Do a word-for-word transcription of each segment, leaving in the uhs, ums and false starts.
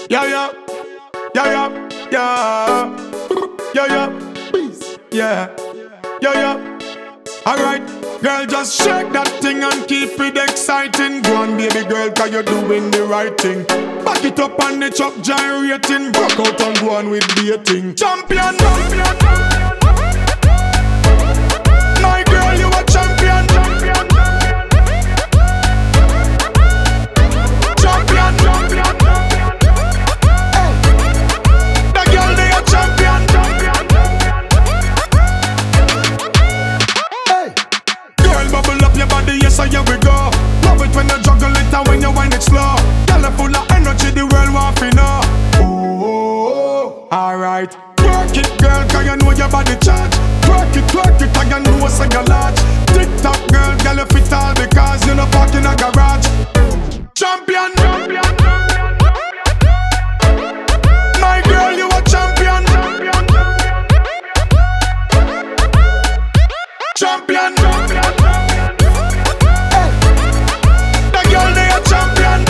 Yeah, yeah, yeah, yeah, yeah, yeah, yeah, peace, yeah, yeah, yeah. Alright, girl, just shake that thing and keep it exciting. Go on, baby girl, cause you're doing the right thing. Back it up on the truck, gyrating. Broke out and go on with dating. Champion, champion, my girl, you a champion. Champion, champion. Hey, the girl, they a champion. Hey, girl, bubble up your body, yes, so here we go. Love it when you juggle it and when you wind it slow. Girl, full of energy, the world want to know. Oh, alright. Work it, girl, cause you know your body charge. Work it, work it, and you know what's a large. Tick tock, girl, girl, you fit all because you no park in a garage. Champion, champion. My girl, you a champion. Champion, champion. Hey, the girl, they a champion.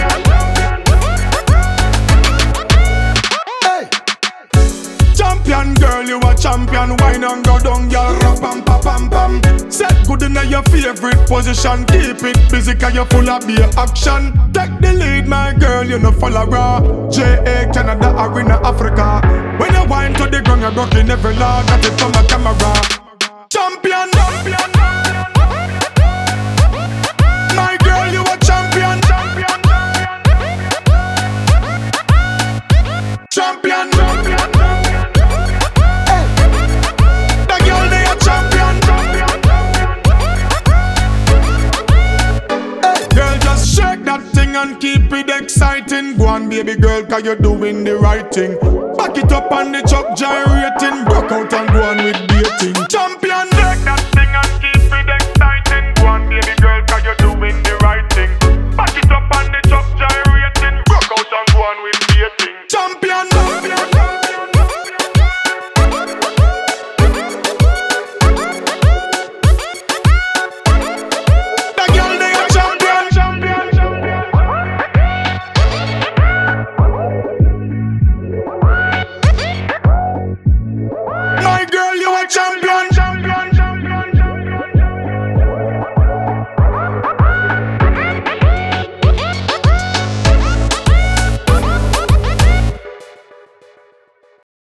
Hey, champion girl, you a champion. Wine and go down, girl, rap pam pam pam pam. Set good in your favorite position. Keep it busy, cause you full of beer action. Take the lead, my girl, you no follow raw. J A Canada, Arena, Africa. When you wine to the ground, you're rocking every law. Got it from a camera. Champion, champion. My girl, you a champion. Champion, champion. Hey, the girl, they a champion. Hey, girl, just shake that thing and keep it exciting. Go on, baby girl, cause you're doing the right thing. Back it up on the truck, gyrating. Broke out and go on with dating. Champion.